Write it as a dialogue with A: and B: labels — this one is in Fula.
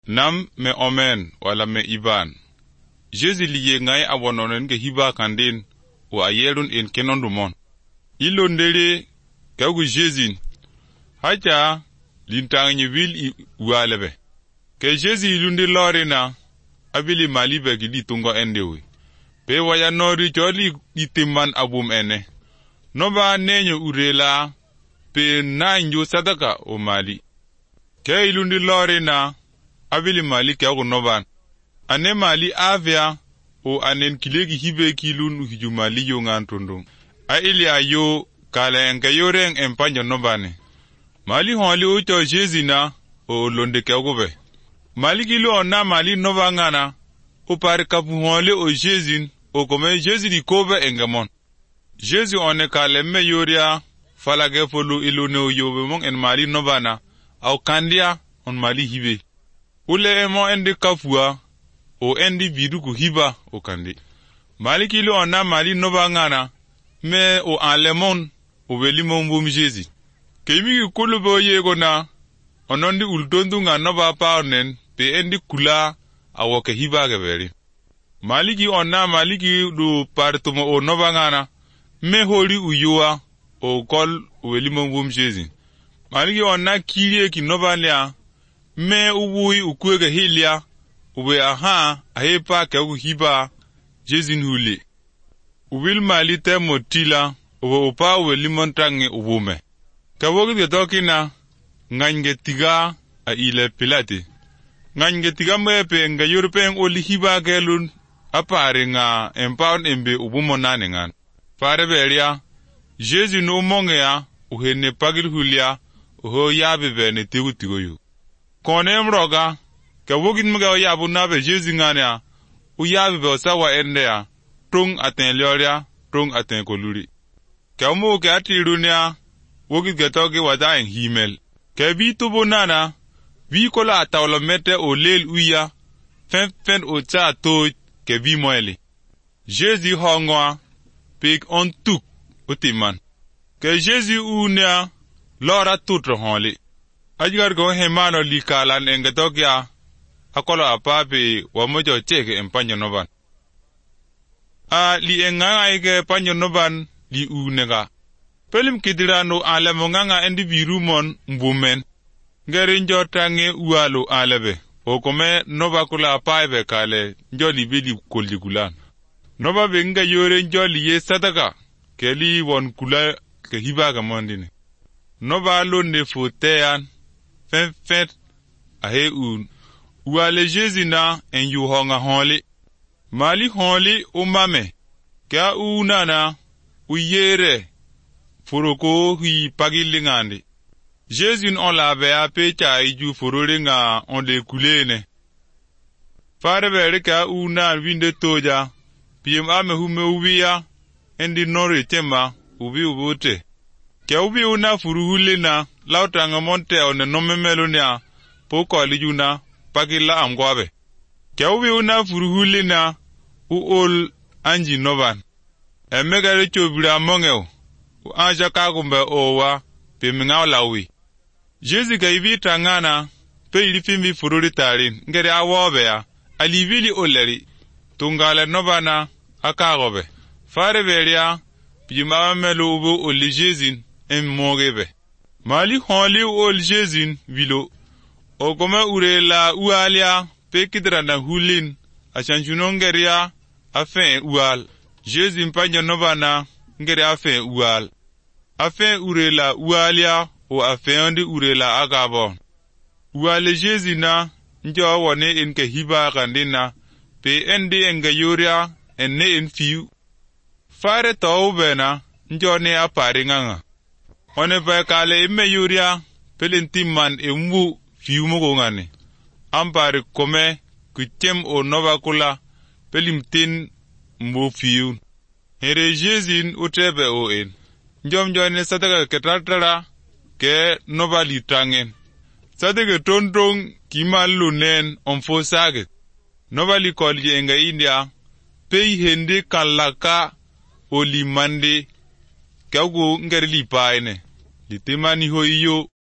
A: Nam me omen wala me iban. Jésus liye ngai abononen ke hiba kandin o ayerun in kenondumon. Ilo ndere kagu Jésus. Haja lintangi vil ualebe. Ke Jésus ilundi lorena abili malibe gidi tungo endewi. Pe waya nori joli itiman abum ene. Noba nenyo urela pe nanyo sadaka o mali. Ke ilundi lorena abili mali ke ako noban. Ane mali avea o anen kilegi hibe kilun hiju mali yo ngantundung. A ili ayo kala enke yoreng empanyo nobane. Mali honli ucho Jésus o londe ke akobe. Mali kilo ona mali nobangana o pare kapu honli o Jésus o kome Jésus di kobe engamon. Jésus one kala me yoria falage folu ilune o yobe mong en mali nobana au kandia on mali hibe. Ule emo endi kafua o endi viduku hiba o kandi. Mali kilo ona mali nobangana me o alemon o velimon bum Jésus. Keimi kulubo yego na onondi ultondu nga noba paonen pe endi kula awoke hiba geberi. Maliki ona maliki du partumo o nobangana me hori uyua o kol o velimon bum Jésus. Maliki ona kirie ki nobanea me uwui ukwege hilia uwe aha ahepa ke hiba Jésus huli. Uwil mali te motila uwe upa uwe limontange uwume. Kawogi ke tokina ngange tiga a ile pilati. Ngange tiga mwepe nga European oli hiba gelun apare nga empound embe ubumonane ngan. Fare beria Jésus no monge ya uhene pagil hulia uho yabe bene tigu tigo yu. Kone mroga kawogin mga yabu nabe Jésus ngane ya uyabe be osawa ende ya tung aten lioria tung aten koluri. Kamu ke atirunia wogit gatoke wada en himel. Kebi tubo nana vi kola atawla mete o lel uya fen o cha to kebi moeli. Jésus hongwa pek on tuk utiman. Ke Jésus unia lora tutre honli. Ajigar go hemano likalan engatokya akolo apape wamojo cheke empanyo noban. Li enganga ege panyo noban li unega. Pelim kidirano alamonganga endi birumon mbumen. Ngeri njotange ualo alebe. Okome noba kula apaebe kale njoli bili kulikulan. Noba benga yore njoli ye sadaka. Keli won kula ke hibaga mondine. Noba londe fotean. Fen ahe un. Uale Jésus na en yu honga honli. Mali honli umame. Kya unana uyere. Furoko hui pagilingandi. Jésus on la bea pecha iju fururinga on de kulene. Fare bere ka una winde toja. Piem ame hume uwia. Endi nori temba ubi ubute. Kya ubi una furuhulina. Lautanga monte one nomemelunia. Poko alijuna pagila amgwabe. Kya ubi una furuhulina. Uol anji noban. Emegare chobira mongeo. Anja kagumbe owa pe mingaw lawi. Jésus ga ibita ngana pe ilifimbi fururi tarin ngere awobe ya alivili oleri tungale nobana akagobe. Fare beria pima melu ubu oli Jésus mogebe. Mali honli ol Jésus vilo. Okome urela ualia pe kidrana hulin achanjunongeria afen ual. Jésus mpanya nobana ngere afen ual. Afen urela ualia o afen ondi urela agabon. Uale Jésus na njo wane enke hiba kandina pe endi enga yoria enne en fiu. Fare taubena njo ne apare nganga. One pa kale ime yoria pelentimman embu fiu mogo ngane. Ampare kome kuchem o novakula pelimtin mbu fiu. Here Jésus utebe o en. Njom jone sataka ketatara ke nobali tangen. Satake tontong kimalunen omfosage. Nobali kolje enga India pei hende kalaka o limande kaugo ngeri lipaene. Litemani ho iyo